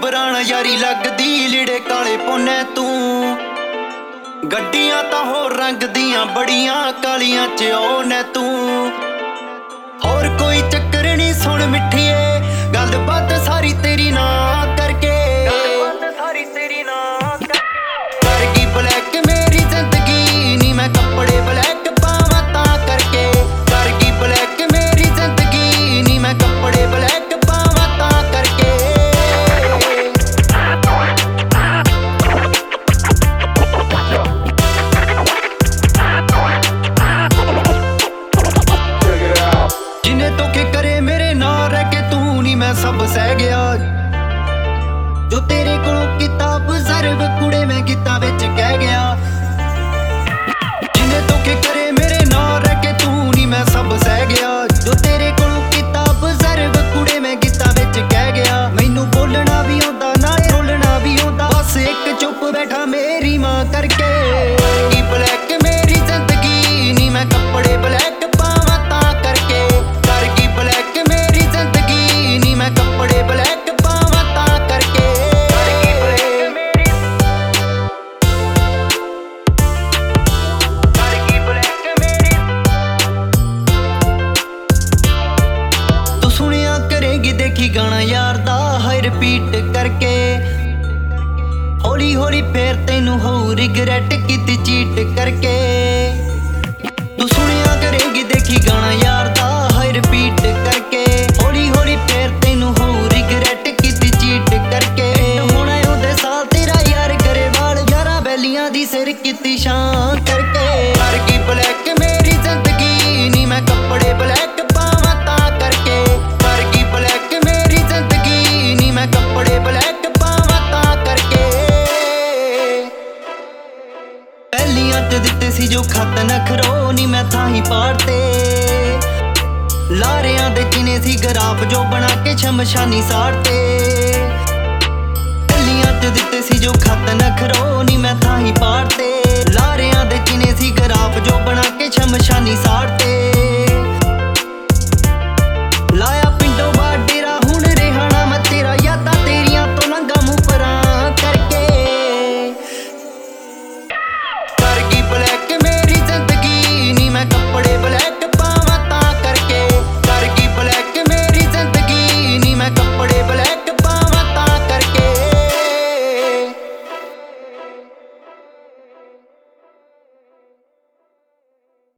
ਬਰਾਣਾ ਯਾਰੀ ਲੱਗਦੀ ਲੀੜੇ ਕਾਲੇ ਪੋਨੇ ਤੂੰ ਗੱਡੀਆਂ ਤਾਂ ਹੋਰ ਰੰਗ ਦੀਆਂ ਬੜੀਆਂ ਕਾਲੀਆਂ ਚ ਉਹਨੇ ਤੂੰ ਹੋਰ ਕੋਈ ਚੱਕਰ ਨਹੀਂ ਸੁਣ ਮਿੱਠੀਏ ਗੱਲਬਾਤ ਸਾਰੀ ਤੇਰੀ ਨਾ ਕਰਕੇ ਕਰ ਗਈ ਬਲੈਕ ਮੇਰੀ ਜ਼ਿੰਦਗੀ ਨੀ ਮੈਂ ਕੱਪੜੇ ਬਲੈਕ ਪਾਵਾਂ ਤਾਂ ਕਰਕੇ ਕਰ ਗਈ ਬਲੈਕ ਮੇਰੀ ਜ਼ਿੰਦਗੀ ਨੀ ਮੈਂ ਕੱਪੜੇ ਬਲੈਕ ਪਾਵਾਂ ਤਾਂ ਕਰਕੇ ਜਿਨੇ ਧੋਖੇ ਕਰੇ ਮੇਰੇ ਨਾਲ ਰਹਿ ਕੇ ਤੂੰ ਨੀ ਮੈਂ ਸਭ ਸਹਿ ਗਿਆ ਜੋ ਤੇਰੇ ਕੋਲੋਂ ਕਿਤਾਬ ਜ਼ਰਬ ਕੁੜੇ ਮੈਂ ਗੀਤਾਂ ਵਿੱਚ ਕਹਿ ਗਿਆ ਜਿਨੇ ਧੋਖੇ ਕਰੇ ਮੇਰੇ ਨਾਲ ਰਹਿ ਕੇ ਤੂੰ ਨੀ ਮੈਂ ਸਭ ਸਹਿ ਗਿਆ ਜੋ ਤੇਰੇ ਕੋਲੋਂ ਕਿਤਾਬ ਜ਼ਰਬ ਕੁੜੇ ਮੈਂ ਗੀਤਾਂ ਵਿੱਚ ਕਹਿ ਗਿਆ ਮੈਨੂੰ ਬੋਲਣਾ ਵੀ ਆਉਂਦਾ ਨਾਲੇ ਰੋਲਣਾ ਵੀ ਆਉਂਦਾ ਬਸ ਇੱਕ ਚੁੱਪ ਬੈਠਾ ਮੇਰੀ ਮਾਂ ਕਰਕੇ ਕੀ ਬਲੈਕ ਮੇਰੀ ਜ਼ਿੰਦਗੀ ਨੀ ਮੈਂ ਕੱਪੜੇ ਬਲੈਕ ਪਾਵਾਂ ਤਾਂ ਕਰਕੇ ਕਰ ਗਈ ਬਲੈਕ ਮੇਰੀ ਜ਼ਿੰਦਗੀ ਨੀ ਮੈਂ ਕੱਪੜੇ ਬਲੈਕ ਪਾਵਾਂ ਤਾਂ ਕਰਕੇ ਤੂੰ ਸੁਣਿਆ ਕਰੇਗੀ ਦੇਖੀ ਗਾਣਾ ਯਾਰ ਦਾ ਹਾਈ ਰਿਪੀਟ ਕਰਕੇ ਹੌਲੀ ਹੌਲੀ ਫੇਰ ਤੈਨੂੰ ਹੋਊ ਰਿਗਰੈਟ ਕੀਤੀ ਚੀਟ ਕਰਕੇ ਤੂੰ ਸੁਣਿਆ ਕਰੇਗੀ ਦੇਖੀ ਗਾਣਾ ਯਾਰ ਦਾ ਹਾਈ ਰਿਪੀਟ ਕਰਕੇ ਹੌਲੀ ਹੌਲੀ ਫੇਰ ਤੈਨੂੰ ਹੋਊ ਰਿਗਰੈਟ ਕੀਤੀ ਚੀਟ ਕਰਕੇ ਹੁਣ ਉਹਦੇ ਸਾਲ ਤੇਰਾ ਯਾਰ ਗਰੇਵਾਲ ਯਾਰਾਂ ਬੈਲੀਆਂ ਦੀ ਸਿਰ ਕੀਤੀ ਛਾਂ ਕਰਕੇ ਕਰ ਗਈ ਬਲੈਕ ਮੇਰੀ ਜ਼ਿੰਦਗੀ ਨੀ ਮੈਂ ਕੱਪੜੇ ਬਲੈਕ ਪਾਵਾਂ ਤਾਂ ਕਰਕੇ ਕਰ ਗਈ ਬਲੈਕ ਮੇਰੀ ਜ਼ਿੰਦਗੀ ਨੀ ਮੈਂ ਕੱਪੜੇ ਬਲੈਕ ਪਾਵਾਂ ਤਾਂ ਕਰਕੇ ਪਹਿਲੀਆਂ ਤੇ ਦਿੱਤੇ ਸੀ ਜੋ ਖੱਤ ਨਖਰੋ ਨੀ ਮੈਂ ਥਾਂ ਹੀ ਪਾੜਤੇ ਲਾਰਿਆਂ ਦੇ ਕਿਨੇ ਸੀ ਗਰਾਫ ਜੋ ਬਣਾ ਕੇ ਸ਼ਮਸ਼ਾਨੀ ਸਾੜਤੇ ਪਹਿਲੀਆਂ ਤੇ ਦਿੱਤੇ ਸੀ ਜੋ ਖੱਤ ਨਖਰੋ ਨੀ ਮੈਂ ਥਾਂ ਹੀ ਪਾੜਤੇ ਲਾਰਿਆਂ ਦੇ ਕਿਨੇ ਸੀ ਗਰਾਫ ਜੋ ਬਣਾ ਕੇ ਸ਼ਮਸ਼ਾਨੀ ਸਾੜਤੇ